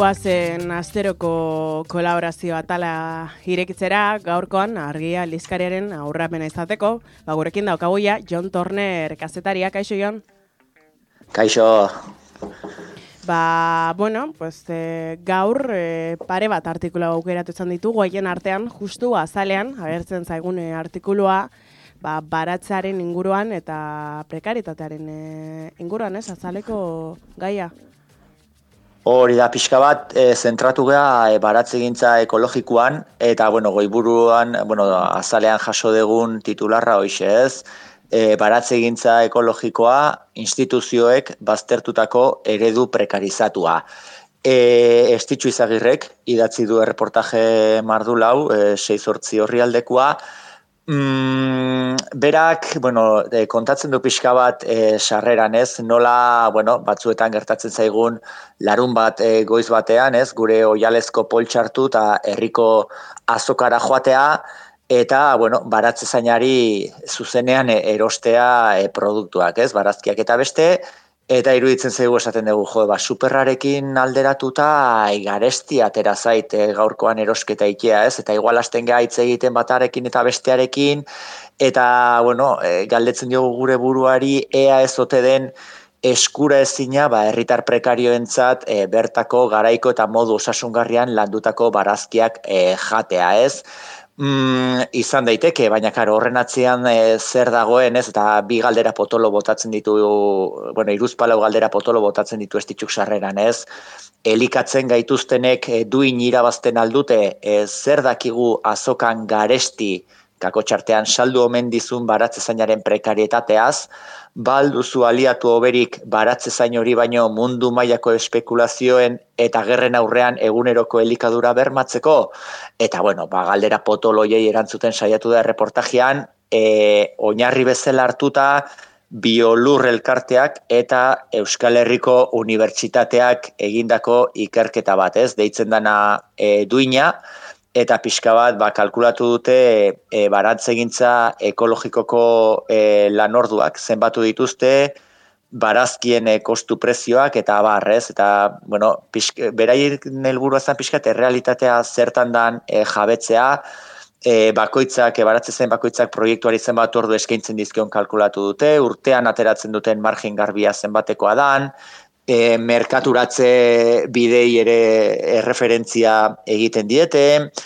Goazen asteroko kolaborazio atala irekitzera, gaurkoan argia aldizkariaren aurrapena izateko, gurekin daukaguia Jon Torner kazetaria, kaixo Jon? Kaixo. Gaur pare bat artikula aukeratu izan ditugu, haien artean, justu azalean, agertzen zaigun artikulua, baratzaren inguruan eta prekaritatearen inguruan, azaleko gaia. Hori da, pixka bat, zentratu geha baratzegintza ekologikoan, eta, goiburuan, azalean jaso degun titularra hoxe ez, baratzegintza ekologikoa instituzioek baztertutako eredu prekarizatua. Estitxu Izagirrek idatzi du erreportaje mardulau, 6-8 horri aldekoa. Berak, kontatzen du pixka bat sarreran ez, nola, batzuetan gertatzen zaigun larun bat goiz batean ez, gure oialezko poltsartu eta herriko azokara joatea, eta, baratzezainari zuzenean erostea produktuak ez, barazkiak eta beste, eta iruditzen zaigu esaten dugu, superrarekin alderatuta garesti atera zait gaurkoan erosketa ikea ez, eta igual hasten geha hitz egiten batarekin eta bestearekin, eta, galdetzen diogu gure buruari ea ez ote den eskura ezina, herritar prekarioentzat bertako garaiko eta modu osasungarrian landutako barazkiak jatea ez. Izan daiteke, baina karo, horren atzean zer dagoen ez, eta bi galdera potolo botatzen ditu, hiruzpalau galdera potolo botatzen ditu estitxuk sarreran ez, elikatzen gaituztenek duin irabazten aldute, zer dakigu azokan garesti, kakotxartean saldu omen dizun baratzezainaren prekarietateaz, balduzu aliatu oberik baratzezain hori baino mundu mailako espekulazioen eta gerren aurrean eguneroko elikadura bermatzeko, eta galdera potoloiei erantzuten saiatu da reportajean, oinarri bezala hartuta Biolur elkarteak eta Euskal Herriko Unibertsitateak egindako ikerketa bat, ez? Deitzen dana duina, eta pixka bat kalkulatu dute baratzegintza ekologikoko lanorduak zenbatu dituzte, barazkien kostu prezioak eta abarrez, eta beraien helburua zen pixka errealitatea zertan dan jabetzea, baratzezen bakoitzak proiektuari zenbat ordu eskaintzen dizkion kalkulatu dute, urtean ateratzen duten margin garbia zenbatekoa dan, merkaturatze bidei ere erreferentzia egiten diete,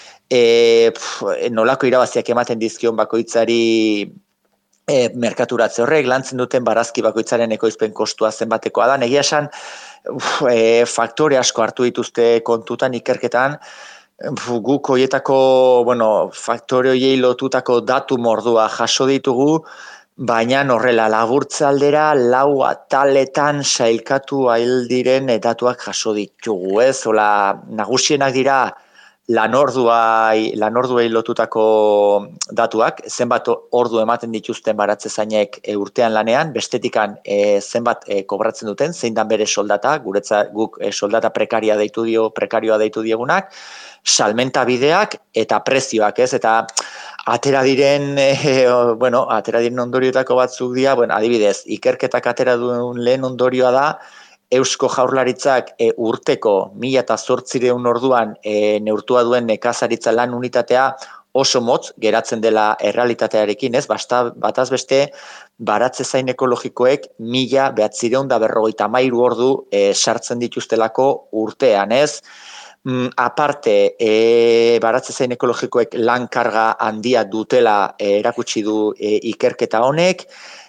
nolako irabaziak ematen dizkion bakoitzari merkaturatze horrek, lantzen duten barazki bakoitzaren ekoizpen kostua zenbatekoa da. Egia esan, faktore asko hartu dituzte kontutan ikerketan, guk hoietako, faktore hoiei lotutako datu mordua jaso ditugu, baina horrela laburtze aldera 4 ataletan sailkatu diren datuak jaso ditugu, ez? Nagusienak dira lanorduei lotutako datuak, zenbat ordu ematen dituzten baratzezainek urtean lanean, bestetikan zenbat kobratzen duten, zein dan bere soldata, guretzat guk soldata prekarioa deitu diegunak, salmenta bideak eta prezioak, ez? Eta atera diren ondorioetako batzuk dira, adibidez, ikerketak atera duen lehen ondorioa da, Eusko Jaurlaritzak urteko 1800 orduan neurtua duen nekazaritza lan unitatea oso motz geratzen dela errealitatearekin, ez? Bataz beste, baratzezain ekologikoek 1953 ordu sartzen dituztelako urtean, ez? Aparte, baratzezain ekologikoek lan karga handia dutela erakutsi du ikerketa honek,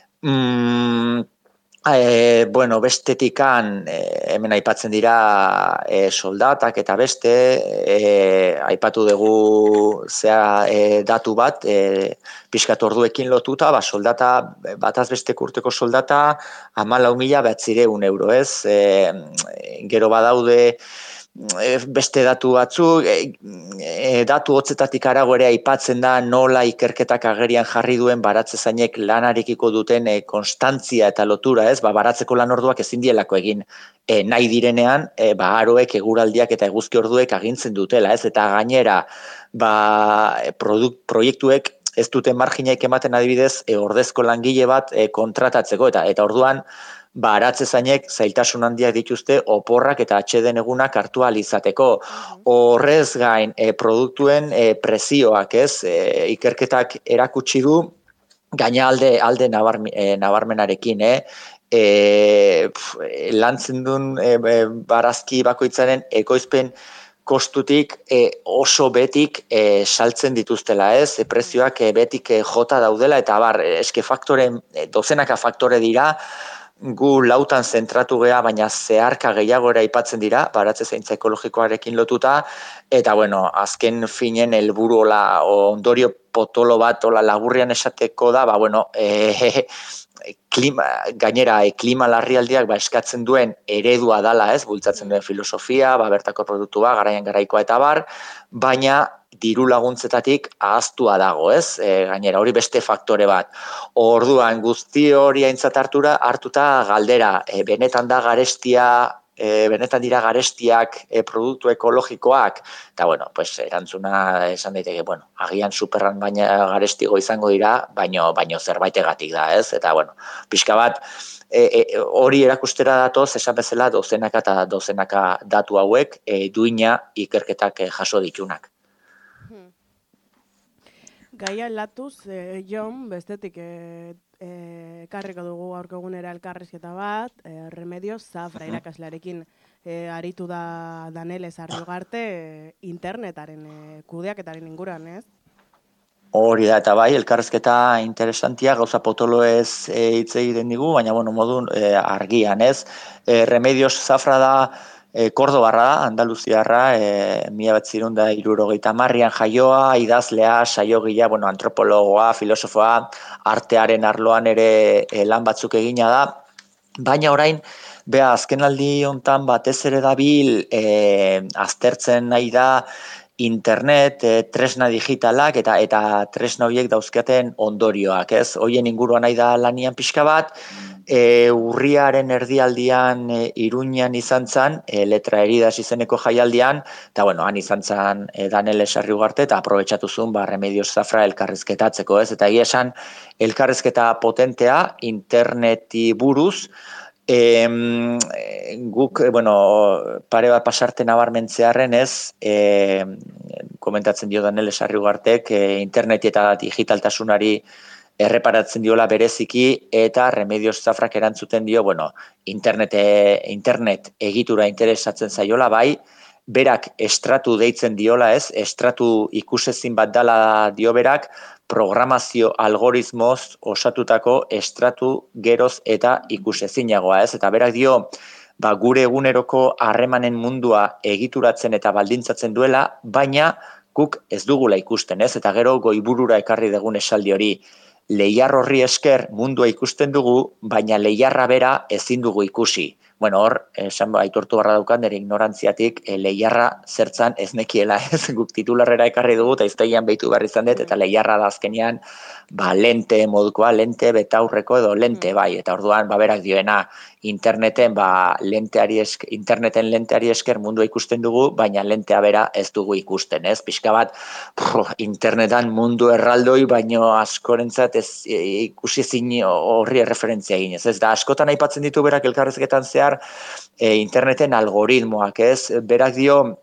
bestetikan hemen aipatzen dira soldatak eta beste, aipatu dugu datu bat, pixkat orduekin lotuta, soldata, bataz besteko urteko soldata 14.900 euro, ez? Gero badaude beste datu batzuk, datu hotzetatik arago ere aipatzen da nola ikerketak agerian jarri duen baratzezainek lanarekiko duten konstantzia eta lotura, ez? Baratzeko lanorduak ezin dielako egin nahi direnean, aroek, eguraldiak eta eguzki orduek agintzen dutela, ez? Eta gainera, proiektuek ez duten marginaik ematen adibidez, ordezko langile bat kontratatzeko, eta orduan baratzezainek zailtasun handiak dituzte oporrak eta atxeden egunak hartu ahal izateko. Horrez gain, produktuen prezioak, ez? Ikerketak erakutsi du, gaina alde nabarmenarekin, lantzen duen barazki bakoitzaren ekoizpen kostutik oso betik saltzen dituztela, ez? Prezioak betik jota daudela, eta eske dozenaka faktore dira, gu lautan zentratu gea, baina zeharka gehiagora aipatzen dira, baratze zaintza ekologikoarekin lotuta, eta bueno, azken finen helburu ondorio potolo bat laburrian esateko da, klima larrialdiak eskatzen duen eredua dala, ez, bultzatzen duen filosofia, bertako produktua, garaian garaikoa eta baina diru laguntzetatik ahaztua dago, ez? Gainera, hori beste faktore bat. Orduan, guzti hori aintzat hartuta galdera, benetan dira garestiak produktu ekologikoak, eta erantzuna esan daiteke, agian superran baina garestigo izango dira, baino zerbaitegatik da, ez? Eta, pixka bat, hori erakustera datoz, esan bezala, dozenaka datu hauek, duina ikerketak jaso ditunak. Gaia latuz, Jon, bestetik karriko dugu gaurko egunera elkarrizketa bat, Remedios Zafra irakaslearekin aritu da Daneles Arriugarte internetaren kudeaketaren inguruan, ez? Hori da, eta elkarrizketa interesantia, gauza potolo ez hitz egiten digu, baina modu argian, ez? Remedios Zafra da Kordobarra da, Andaluziarra, 1970an jaioa, idazlea, saiogilea, antropologoa, filosofoa, artearen arloan ere lan batzuk egina da, baina orain, azkenaldi hontan batez ere dabil aztertzen nahi da internet, tresna digitalak eta tresna horiek dauzkaten ondorioak, ez? Hoien inguruan nahi da lanian pixka bat, urriaren erdialdian Iruñan izan zen, letra heridas izeneko jaialdian, eta han izan zen Daneles Arriugarte, eta aprobetxatu zuen Remedios Zafra elkarrizketatzeko, ez? Eta egia esan, elkarrizketa potentea, interneti buruz, guk, pare bat pasarte nabarmentzearen ez, komentatzen dio Daneles Arriugartek, interneti eta digitaltasunari erreparatzen diola bereziki, eta Remedios Zafrak erantzuten dio, internet egitura interesatzen zaiola, berak estratu deitzen diola, ez, estratu ikusezin bat dala dio berak, programazio algoritmoz osatutako estratu geroz eta ikusezinagoa, ez, eta berak dio, gure eguneroko harremanen mundua egituratzen eta baldintzatzen duela, baina guk ez dugula ikusten, ez, eta gero goiburura ekarri dugun esaldi hori, lehiar horri esker mundua ikusten dugu, baina lehiarra bera ezin dugu ikusi. Hor, aitortu barra daukan, nire ignorantziatik, lehiarra zertzan ez nekiela, ez, guk titularrera ekarri dugu, eta iztegian behitu behar izan dut, eta lehiarra da azkenean, lente modukoa, lente betaurreko edo lente, eta orduan, berak dioena, interneten lenteari esker mundua ikusten dugu, baina lentea bera ez dugu ikusten, ez? Pixka bat, internetan mundu erraldoi, baino askorentzat ez ikusi zin horri erreferentzia egin, ez? Da, askotan aipatzen ditu berak elkarrezketan zehar interneten algoritmoak, ez? Berak dio,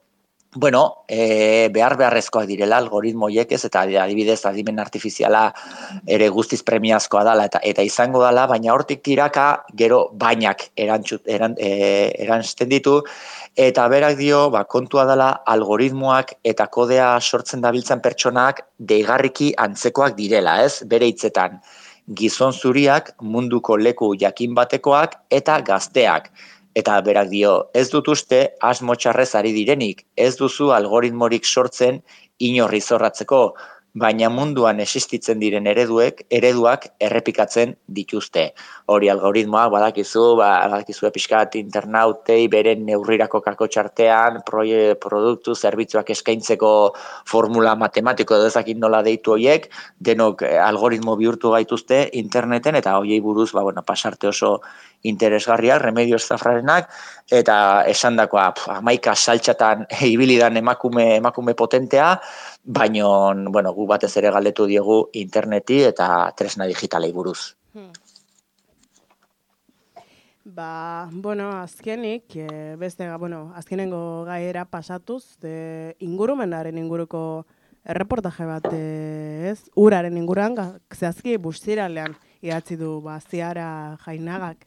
beharrezkoak direla algoritmoiek, ez, eta adibidez adimen artifiziala ere guztiz premiazkoa dala eta izango dala, baina hortik tiraka gero bainak erantzten ditu, eta berak dio, kontua dala algoritmoak eta kodea sortzen dabiltzan pertsonak deigarriki antzekoak direla, ez, bere hitzetan, gizon zuriak, munduko leku jakin batekoak eta gazteak. Eta berak dio, ez dut uste asmo txarrez ari direnik, ez duzu algoritmorik sortzen inorri zorratzeko, baina munduan existitzen diren ereduak errepikatzen dituzte. Hori algoritmoak badakizu pixkat internautei beren neurrirako kakotxartean, produktu, zerbitzuak eskaintzeko formula matematiko edo ezakit nola deitu horiek, denok algoritmo bihurtu gaituzte interneten, eta horiei buruz pasarte oso interesgarria, Remedios Zafrarenak, eta esandakoa 11 saltxatan ibilidan emakume potentea, baino, gu batez ere galdetu diogu interneti eta tresna digitalei buruz. Bueno, azkenik, azkenengo gaiera pasatuz, ingurumenaren inguruko erreportaje bat, uraren inguruan, zehazki bustiralean idatzi du Ziara Jainagak.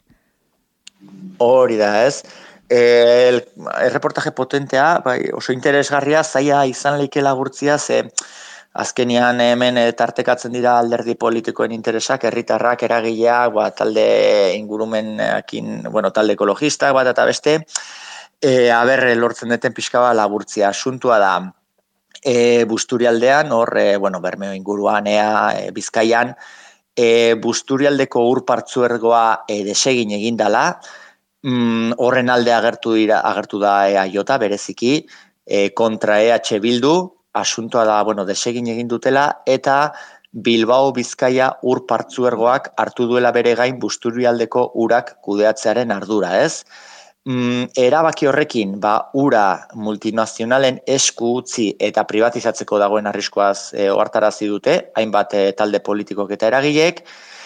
Hori da, ez? Erreportaje potentea, bai, oso interesgarria, zaila izan leike laburtzia, ze azkenian hemen tartekatzen dira alderdi politikoen interesak, herritarrak, eragileak, talde ingurumenekin, talde ekologistak bat eta beste, lortzen duten pixka laburtzia. Asuntua da, Busturialdean, hor, Bermeo inguruan, Bizkaian, Busturialdeko ur partzuergoa desegin egin dela, horren alde agertu da EAJ bereziki, kontra EH Bildu, asuntoa da, desegin egin dutela, eta Bilbao Bizkaia ur partzuergoak hartu duela bere gain Busturialdeko urak kudeatzearen ardura, ez? Erabaki horrekin, ura multinazionalen esku utzi eta privatizatzeko dagoen arriskuaz ohartarazi dute, hainbat talde politikok eta eragileek,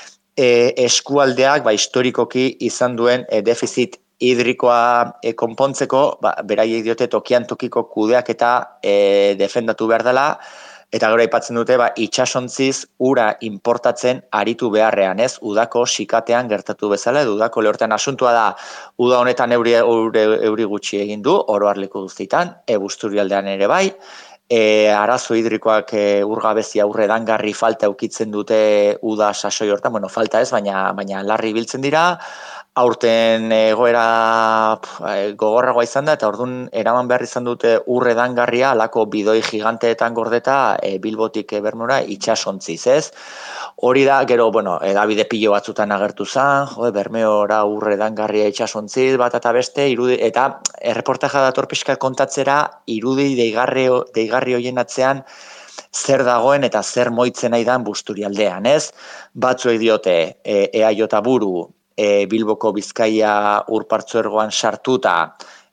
eskualdeak historikoki izan duen defizit hidrikoa konpontzeko, beraiek diote tokian tokiko kudeak eta defendatu behar dela, eta gero aipatzen dute itsasontziz ura importatzen aritu beharrean, ez? Udako sikatean gertatu bezala, edo udako lehortean asuntua da, uda honetan euri gutxi egin du, oro harleku guztietan, Busturialdean ere bai, arazo hidrikoak urgabezia urredangarri falta eukitzen dute uda sasoi hortan, falta ez, baina larri biltzen dira, aurten egoera gogorragoa izan da, eta orduan eraman behar izan dute urredangarria alako bidoi giganteetan gordeta Bilbotik Bermeora itsasontziz, ez? Hori da, gero, edabide pilo batzutan agertu zen, Bermeora urredangarria itsasontziz, bat eta beste, eta erreportaja dator pixka kontatzera, irudi deigarri hoien atzean zer dagoen eta zer moitzen nahi dan Busturialdean, ez? Batzuek diote EAJ buru Bilboko Bizkaia urpartzuergoan sartuta,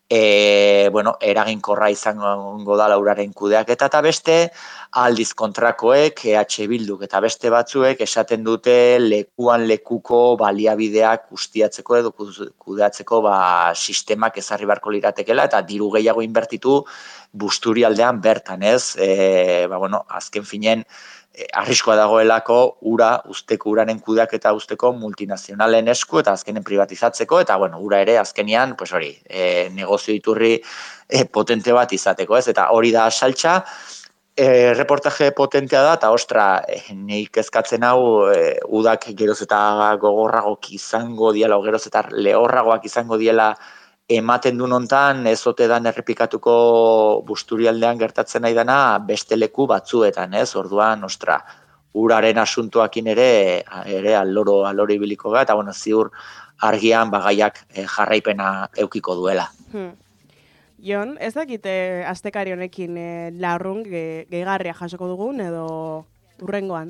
eraginkorra izango da uraren kudeaketa eta beste, aldiz kontrakoek, EH Bilduk eta beste batzuek esaten dute lekuan lekuko baliabideak ustiatzeko edo kudeatzeko sistemak ezarri beharko liratekela eta diru gehiago inbertitu Busturialdean bertan, ez? Azken finen, arriskoa dagoelako uraren kudeaketa usteko multinazionalen esku eta azkenen privatizatzeko eta ura ere azkenian negozio iturri potente bat izateko, ez? Eta hori da saltza, reportaje potentea da eta ostra, nik ezkatzen hau udak geroz eta gogorragok izango diela, geroz eta lehorragoak izango diela ematen du nontan, ez ote dan errepikatuko Busturialdean gertatzen nahi dana beste leku batzuetan, ez? Orduan, ostra, uraren asuntoakin ere aloro ibiliko ga, eta ziur argian gaiak jarraipena eukiko duela. Jon, ez dakite astekari honekin larrun gehigarria jasoko dugun edo urrengoan?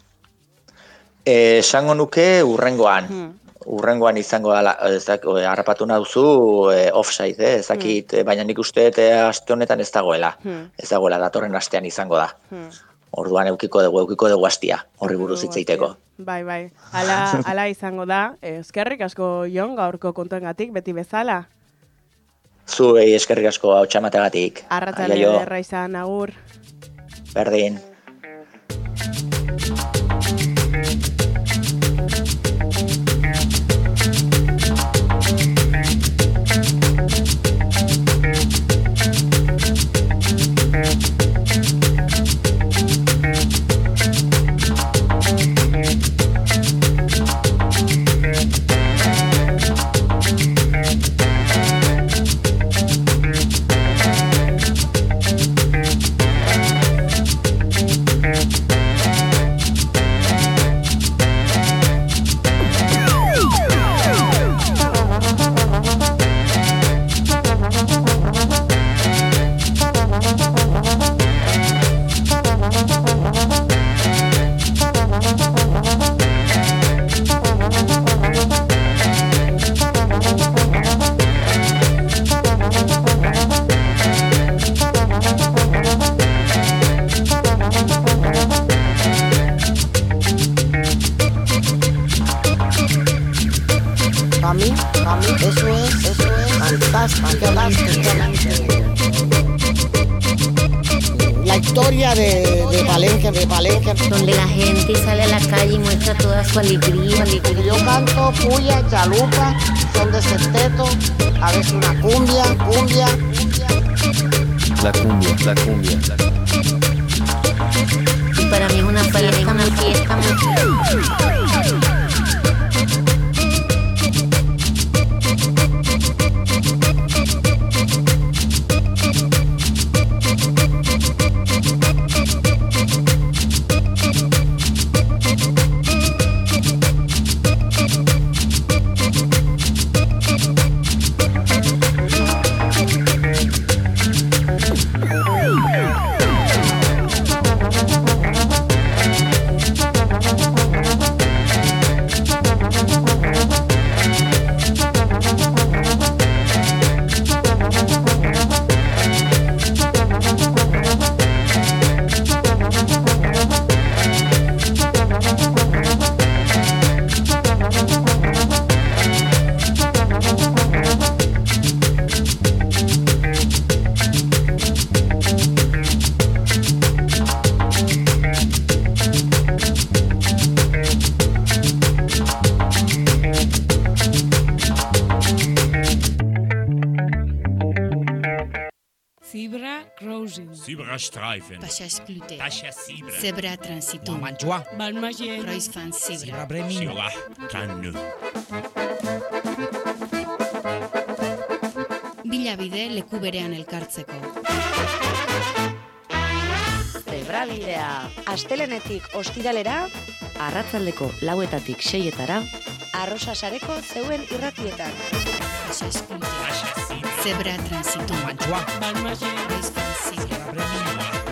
Esango nuke urrengoan. Urrengoan izango da, harrapatu nauzu offside, ezakit, baina nik uste aste honetan ez dagoela. Ez dagoela, datorren astean izango da. Orduan eukiko dugu astia, horri buruz hitz egiteko. Bai, ala izango da. Eskerrik asko, Jon, gaurko kontuengatik, beti bezala. Zuei eskerrik asko hau txamategatik. Arratzalde ederra izan, agur. Berdin. La historia de Palenque, donde la gente sale a la calle y muestra toda su alegría. Yo canto puya, chalupa, son de sexteto, a veces una cumbia. La cumbia. Y para mí es una fiesta muy... Zebrastreifen. Paschaspluté. Paschassibre. Zebra transitum. Mantua. Balmagien. Reusfan Zebra. Zebra Tannu. Bilabide leku berean elkartzeko. Zebrabidea. Astelenetik ostiralera, Arratsaldeko 4:00 tik 6:00 Arrosasareko zeuen irratietan. Paschaspluté. Zebra transitum. Mantua. Balmagien. Reusfan Zebra.